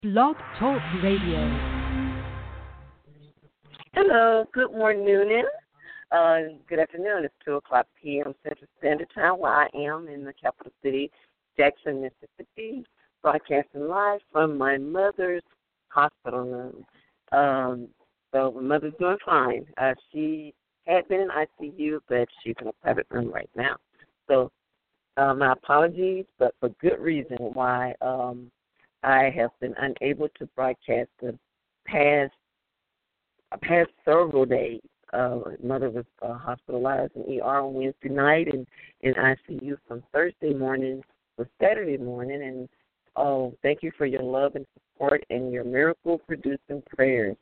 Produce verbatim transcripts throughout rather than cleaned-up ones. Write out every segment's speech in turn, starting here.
Blog Talk Radio. Hello, good morning. Uh, good afternoon. It's two o'clock p.m. Central Standard Time where I am in the capital city, Jackson, Mississippi, broadcasting live from my mother's hospital room. Um, so my mother's doing fine. Uh, she had been in I C U, but she's in a private room right now. So uh, my apologies, but for good reason why um, I have been unable to broadcast the past past several days. Uh, mother was uh, hospitalized in E R on Wednesday night and in I C U from Thursday morning to Saturday morning. And oh, thank you for your love and support and your miracle-producing prayers.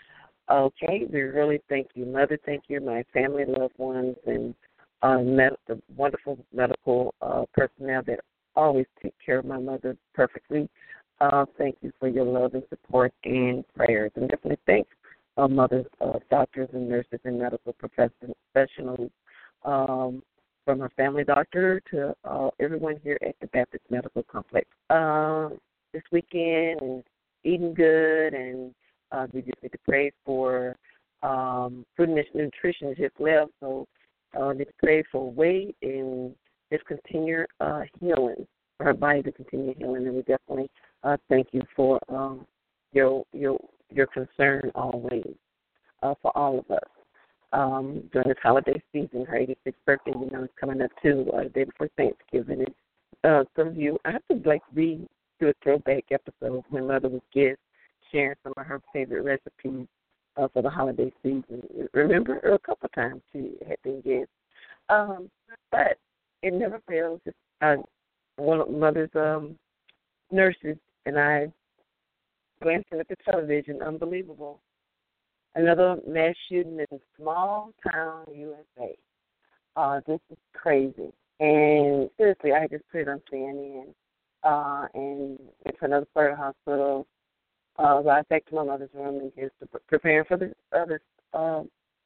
Okay, we really thank you, Mother. Thank you, my family, loved ones, and uh, med- the wonderful medical uh, personnel that always take care of my mother perfectly. Uh, thank you for your love and support and prayers. And definitely thanks, uh, mothers, uh, doctors, and nurses, and medical professionals, um, from her family doctor to uh, everyone here at the Baptist Medical Complex. Uh, this weekend, and eating good, and uh, we just need to pray for um, food and nutrition just left, so uh, need to pray for weight and just continue uh, healing, for her body to continue healing, and we definitely uh, thank you for um, your your your concern always uh, for all of us. Um, during this holiday season, her eighty-sixth birthday, you know, is coming up too, uh, the day before Thanksgiving. And uh, some of you, I have to like read do a throwback episode when Mother was guest, sharing some of her favorite recipes uh, for the holiday season. Remember, a couple of times she had been guest. Um, but it never fails. Uh, one of Mother's um, nurses and I glancing at the television, unbelievable. Another mass shooting in small town U S A. Uh, this is crazy. And seriously, I just put it on C N N. Uh, and it's another part of the hospital. Uh, I back to my mother's room and just preparing for the other uh,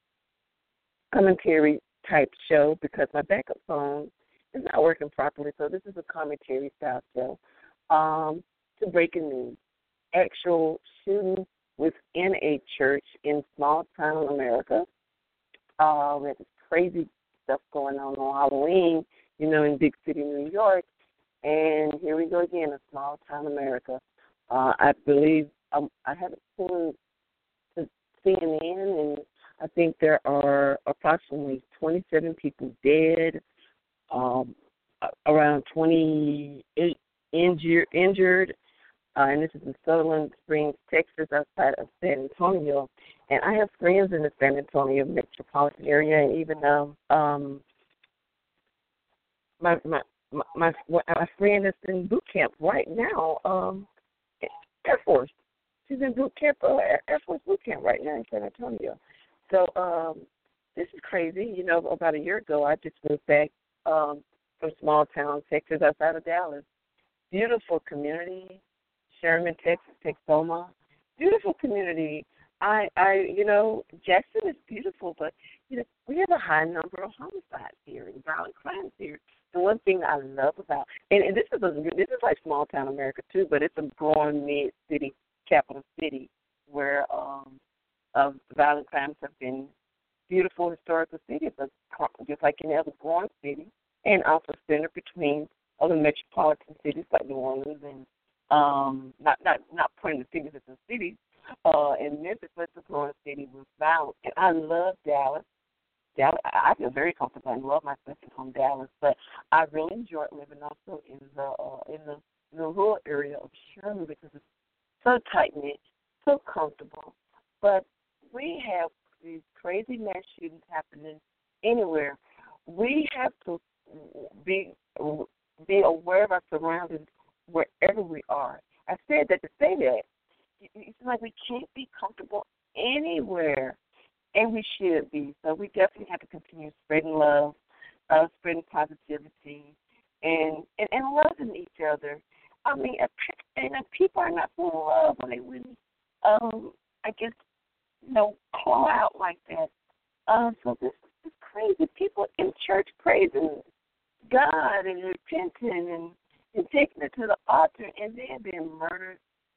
commentary type show because my backup phone is not working properly. So this is a commentary style show. Um, to breaking news. Actual shooting within a church in small town America. Uh, we had this crazy stuff going on on Halloween, you know, in big city New York. And here we go again, a small town America. Uh, I believe um, I haven't seen the C N N, and I think there are approximately twenty-seven people dead, um, around twenty-eight injured. injured. Uh, and this is in Sutherland Springs, Texas, outside of San Antonio. And I have friends in the San Antonio metropolitan area, and even um, um, my, my my my my friend is in boot camp right now, um, Air Force. She's in boot camp, uh, Air Force boot camp right now in San Antonio. So um, this is crazy. You know, about a year ago, I just moved back um, from small town Texas, outside of Dallas. Beautiful community. Sherman, Texas, Texoma, beautiful community. I, I, you know, Jackson is beautiful, but you know, we have a high number of homicides here and violent crimes here. The one thing I love about, and, and this is a, this is like small town America too, but it's a growing mid city, capital city, where um, uh, violent crimes have been beautiful historical cities, but just like any other growing city, and also centered between other metropolitan cities like New Orleans and. Um, not not not pointing the fingers at the cities, uh, in Memphis, but it's a growing city with violence. And I love Dallas. Dallas, I I feel very comfortable and love my second home, Dallas. But I really enjoy living also in the uh, in the, in the rural area of Sherman because it's so tight knit, so comfortable. But we have these crazy mass shootings happening anywhere. We have to be be aware of our surroundings wherever we are. I said that to say that. It's like we can't be comfortable anywhere, and we should be. So we definitely have to continue spreading love, uh, spreading positivity, and, and, and loving each other. I mean, and if people are not full of love when they wouldn't, um, I guess, you know, call out like that. Uh, so this is crazy. People in church praising God and repenting and, and taking it to the altar and then being murdered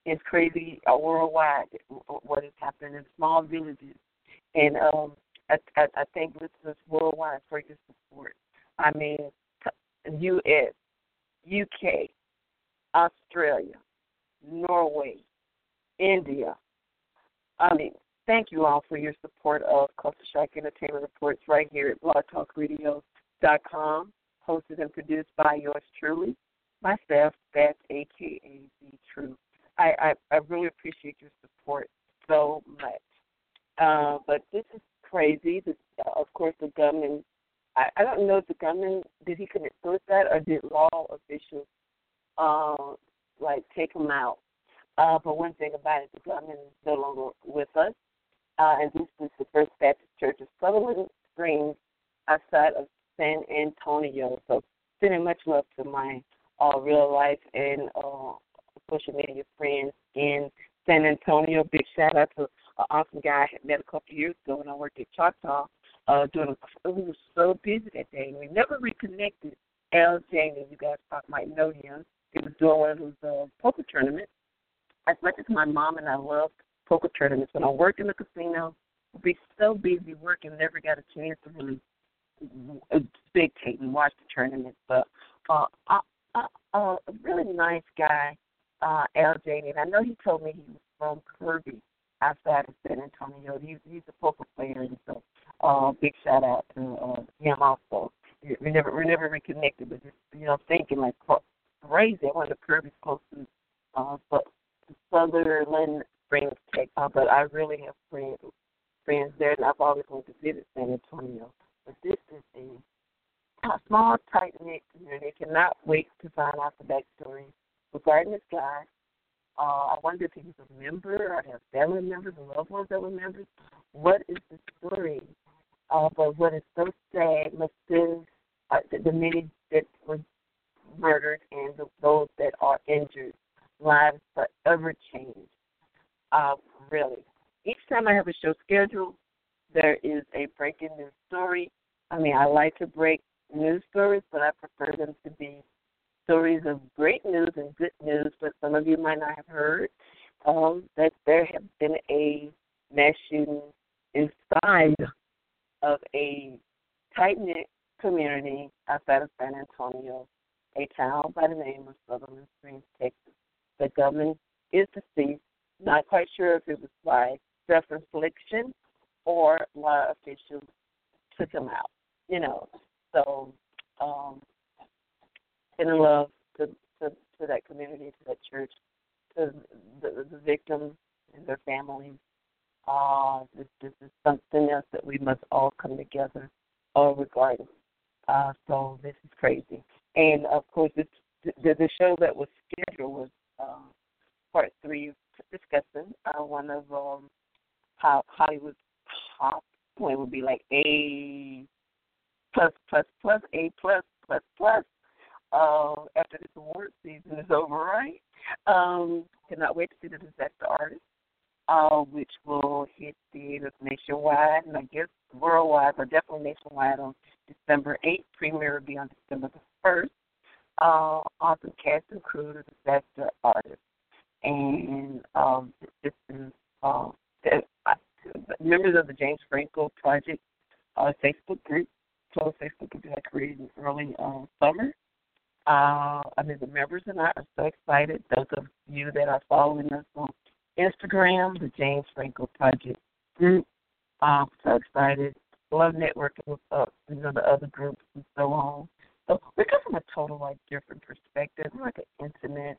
It's crazy uh, worldwide what is happening in small villages. And um, I, I, I thank listeners worldwide for your support. I mean, t- U S, U K, Australia, Norway, India. I mean, thank you all for your support of Culture Shock Entertainment Reports right here at blog talk radio dot com, hosted and produced by yours truly, myself, that's A K A The Truth. I, I, I really appreciate your support so much. Uh, but this is crazy. The, of course, the gunman, I, I don't know if the gunman, did he commit suicide or did law officials, uh, like, take him out? Uh, but one thing about it, the gunman is no longer with us. Uh, and this is the First Baptist Church of Sutherland Springs outside of San Antonio. So sending much love to my uh, real life and uh, social media friends in San Antonio. Big shout out to an awesome guy I had met a couple of years ago when I worked at Choctaw. Uh, doing a, we were so busy that day. We never reconnected. Al Jamie, you guys might know him. He was doing one of those uh, poker tournaments. As much as my mom and I loved poker tournaments, when I worked in the casino, we'd be so busy working, never got a chance to really spectate and watch the tournaments. But uh, uh, uh, uh, a really nice guy, uh, Al Jamie, and I know he told me he was from Kirby outside of San Antonio. He's, he's a poker player, and so uh, big shout out to uh, him also. We never we never reconnected, but just, you know, thinking like crazy. I went to Kirby's close to uh, but Sutherland Springs, Texas, but I really have friends friends there, and I've always wanted to visit San Antonio. But this is a small, tight-knit community. I cannot wait to find out the backstory regarding this guy. Uh, I wonder if he was a member or have family members and loved ones that were members. What is the story? Uh, but what is so sad must be uh, the, the many that were murdered and the, those that are injured. Lives forever changed. Uh, really. Each time I have a show scheduled, there is a breaking news story. I mean, I like to break news stories, but I prefer them to be stories of great news and good news. But some of you might not have heard um, that there have been a mass shooting inside of a tight-knit community outside of San Antonio, a town by the name of Sutherland Springs, Texas. The gunman is deceased. Not quite sure if it was by self-infliction or law officials took him out. You know, so um, in love to, to to that community, to that church, to the, the victims and their families. Uh, this, this is something else that we must all come together uh, regarding. Uh, so this is crazy. And, of course, this, the, the show that was scheduled was uh, part three discussing uh, one of um, how Hollywood's top point would be like A plus, plus, plus, A plus, plus, plus. Uh, after this award season is over, right? Um, cannot wait to see the Disaster Artist, uh, which will hit theaters nationwide and I guess worldwide, but definitely nationwide on December eighth. Premiere will be on December the first. Uh, awesome cast and crew, the Disaster Artist. And um, this is uh, the, uh, members of the James Franco Project uh, Facebook group, closed Facebook group that I created in early uh, summer. Uh, I mean, the members and I are so excited. Those of you that are following us on Instagram, the James Franco Project group, I'm so excited. Love networking with uh, you know, the other groups and so on. So we're coming from a total, like, different perspective. We're like an intimate,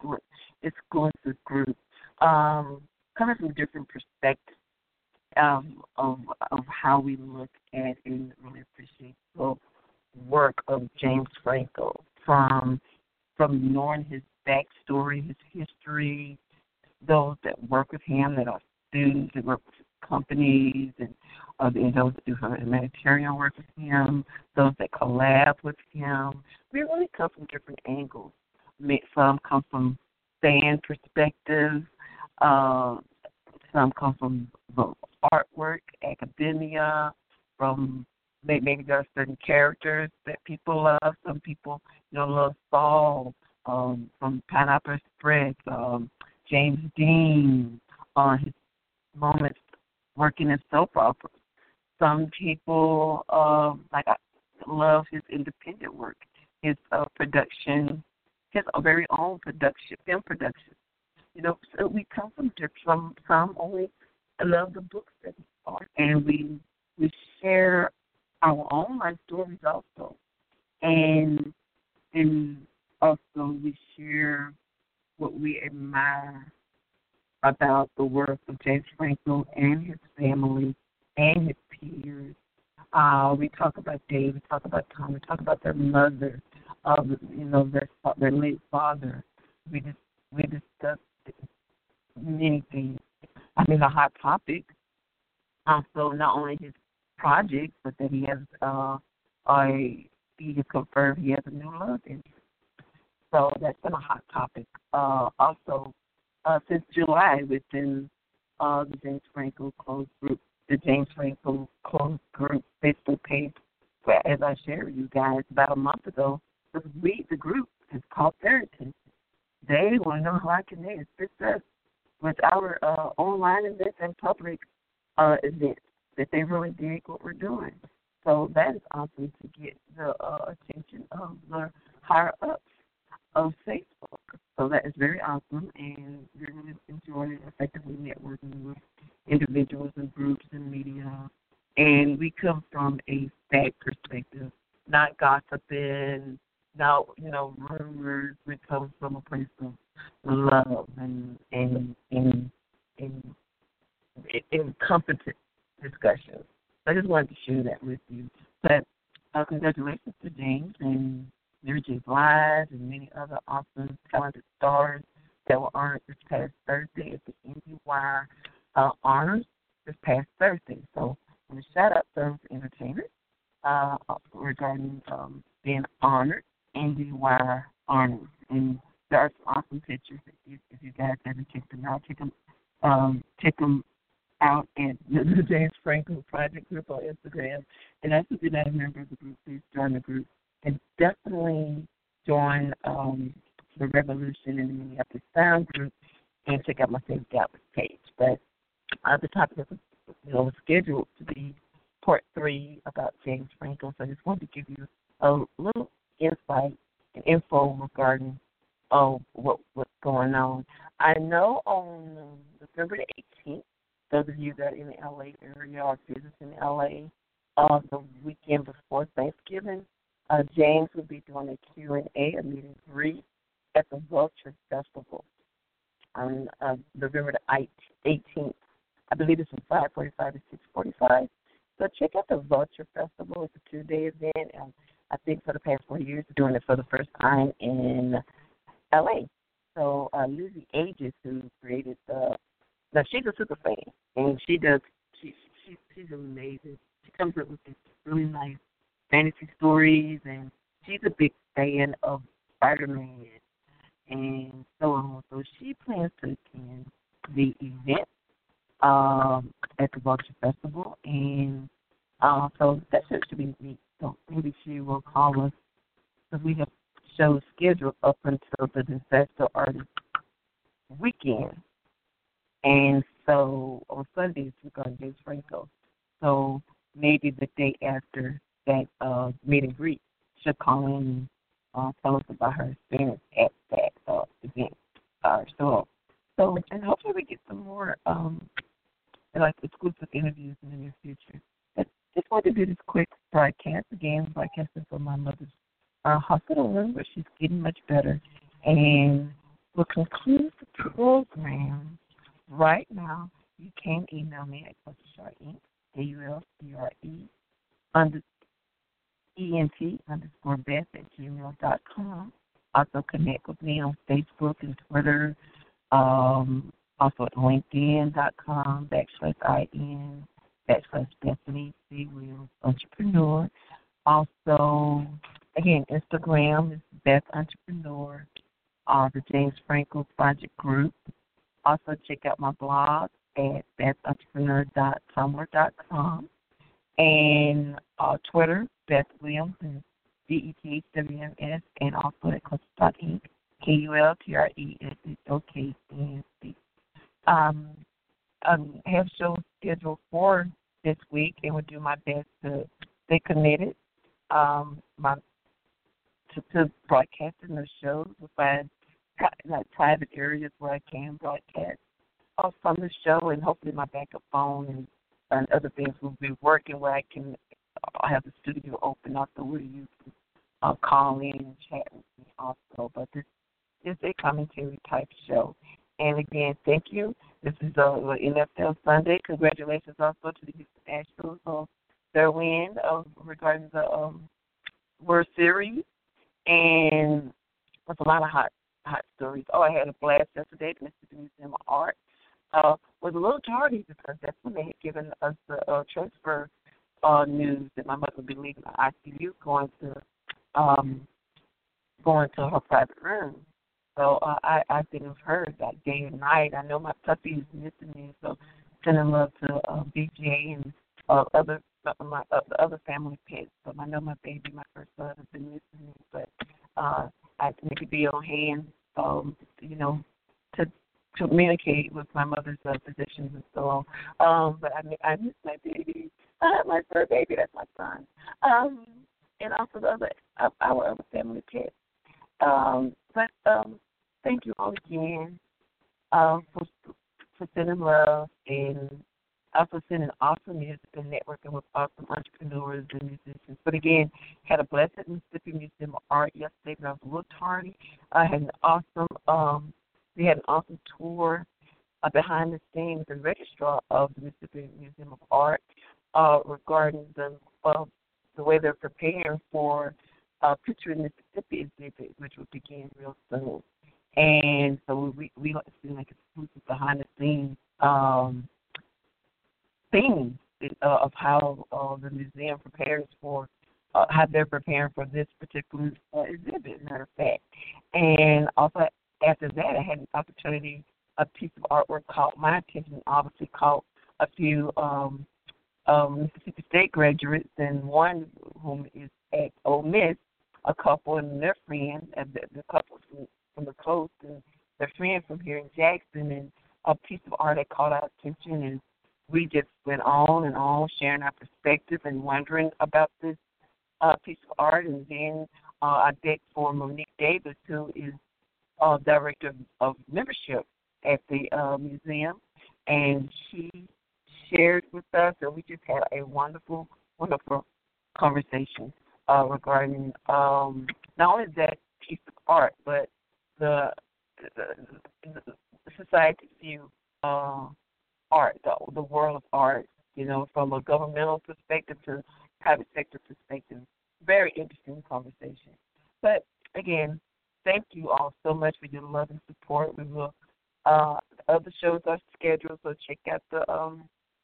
exclusive group, um, coming from different perspectives um, of of how we look at and really appreciate the work of James Franco, from from knowing his backstory, his history, those that work with him that are students that work with companies, and, uh, and those that do humanitarian work with him, those that collab with him. We really come from different angles. Some come from fan perspective. Uh, some come from the artwork, academia, from maybe there are certain characters that people love. Some people, you know, love Saul um, from Pineapple Express. Um, James Dean on his moments working in soap operas. Some people, uh, like I love his independent work, his uh, production, his very own production, film production. You know, so we come from different, some, some only love the books that he wrote, and we we share our own life stories also, and and also we share what we admire about the work of James Franco and his family and his peers. Uh, we talk about Dave, we talk about Tom, we talk about their mother, uh, you know, their their late father. We just we discuss many things. I mean, a hot topic. Also, not only his project, but that he has uh, a he has confirmed he has a new love interest. So that's been a hot topic. Uh, also, uh, since July, within uh, the James Franco Closed Group, the James Franco Closed Group Facebook page, where, as I shared with you guys about a month ago, the, we, the group has caught their attention. They want to know how I can assist us with our uh, online events and public uh, events, that they really dig what we're doing. So that is awesome to get the uh, attention of the higher ups of Facebook. So that is very awesome, and we're really enjoying effectively networking with individuals and groups and media. And we come from a fact perspective, not gossiping, not, you know, rumors. We come from a place of love and and and and, and competent discussion. So I just wanted to share that with you. But uh, congratulations to James and Mary J. Blige and many other awesome, talented stars that were honored this past Thursday at the IndieWire uh, Honors this past Thursday. So I'm going to shout out those entertainers uh, regarding um, being honored, IndieWire Honors. And there are some awesome pictures. If, if you guys haven't checked them out, check them, um, check them out at the James Franco Project Group on Instagram. And also, if you're not a member of the group, please join the group. And definitely join um, the Revolution in the Minneapolis Sound Group and check out my Safe Gallup page. But uh, the topic is, you know, scheduled to be part three about James Franco. So I just wanted to give you a little insight and info regarding uh, what what's going on. I know on November the eighteenth, those of you that are in the L A area or visiting L A, uh, the weekend before Thanksgiving, Uh, James will be doing a Q and A, a meet and greet at the Vulture Festival on uh, November the eighteenth. I believe it's from five forty-five to six forty-five. So check out the Vulture Festival. It's a two-day event. And I think for the past four years, they're doing it for the first time in L A. So uh, Lizzie Aegis, who created the, now she's a super fan, and she does, she, she, she's amazing. She comes up with this really nice fantasy stories, and she's a big fan of Spider-Man and so on. So she plans to attend the event um, at the Vulture Festival, and uh, so that should be neat. So maybe she will call us, because we have shows scheduled up until the Disaster Artist weekend, and so on Sundays we're going to James Franco. So maybe the day after that uh, meet and greet, she'll call in and uh, tell us about her experience at that uh, event. Uh, so, so, and hopefully we get some more um, like exclusive interviews in the near future. But just wanted to do this quick broadcast again, broadcasting from my mother's uh, hospital room, where she's getting much better, and we'll conclude the program right now. You can email me at Ultrashar Inc, A U L C R E under E N T underscore Beth at gmail dot com. Also connect with me on Facebook and Twitter. Um, also at LinkedIn dot com backslash I N backslash Bethany C. Wills Entrepreneur. Also, again, Instagram is Beth Entrepreneur, uh, the James Franco Project Group. Also check out my blog at beth entrepreneur dot tumblr dot com. And uh, Twitter, Beth Williams, and D E T H W M S, and also at Cluster dot Inc. K U L T R E S H O K N C. Um, um, have shows scheduled for this week, and will do my best to stay committed um, my, to, to broadcasting the shows. We'll find like private areas where I can broadcast uh, from the show, and hopefully my backup phone and, and other things will be working where I can uh, have the studio open up so where you can uh, call in and chat with me also. But this is a commentary type show. And again, thank you. This is uh, N F L Sunday. Congratulations also to the Houston Astros on their win uh, regarding the um, World Series. And there's a lot of hot hot stories. Oh, I had a blast yesterday at the Mississippi Museum of Art. Uh, was a little tardy because that's when they had given us the uh, transfer uh, news that my mother would be leaving the I C U, going to um, going to her private room. So uh, I, I've been with her that day and night. I know my puppy is missing me, so sending love to uh, B J and uh, other uh, my uh, the other family pets. So I know my baby, my first son, has been missing me, but uh, I need to be on hand, um, you know, to to communicate with my mother's uh, physicians and so on. Um, but I I miss my baby, uh, my fur baby. That's my son, um, and also the other uh, our other family pets. Um, but um, thank you all again uh, for for sending love and also sending awesome music and networking with awesome entrepreneurs and musicians. But again, had a blessed Mississippi Museum of Art yesterday, but I was a little tardy. I had an awesome, um, we had an awesome tour uh, behind the scenes with the registrar of the Mississippi Museum of Art uh, regarding the uh, the way they're preparing for uh, Picture in Mississippi exhibit, which will begin real soon. And so we we like to see like exclusive behind the scenes um, things uh, of how uh, the museum prepares for uh, how they're preparing for this particular uh, exhibit. Matter of fact, and also after that, I had an opportunity. A piece of artwork caught my attention. Obviously, caught a few um, um, Mississippi State graduates, and one whom is at Ole Miss. A couple and their friend, uh, the, the couple from, from the coast, and their friend from here in Jackson, and a piece of art that caught our attention, and we just went on and on, sharing our perspective and wondering about this uh, piece of art. And then uh, I begged for Monique Davis, who is uh, director of, of membership at the uh, museum, and she shared with us, and we just had a wonderful, wonderful conversation. Uh, regarding um, not only that piece of art, but the, the, the society's view of art, the, the world of art, you know, from a governmental perspective to private sector perspective. Very interesting conversation. But, again, thank you all so much for your love and support. We will, uh, other shows are scheduled, so check out the um,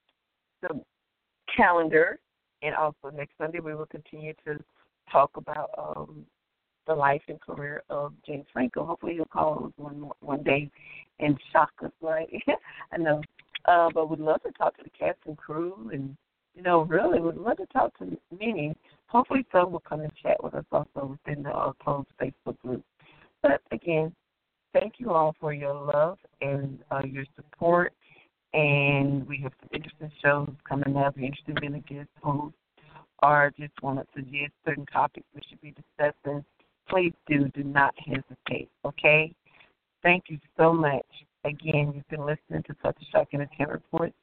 the calendar. And also next Sunday we will continue to talk about um, the life and career of James Franco. Hopefully he'll call us one more, one day and shock us, right? I know. Uh, but we'd love to talk to the cast and crew, and, you know, really would love to talk to many. Hopefully some will come and chat with us also within the uh, closed Facebook group. But, again, thank you all for your love and uh, your support. And we have some interesting shows coming up. You're interested in being a guest host or just want to suggest certain topics we should be discussing, please do. Do not hesitate, okay? Thank you so much. Again, you've been listening to Such a Shock Entertainment Report.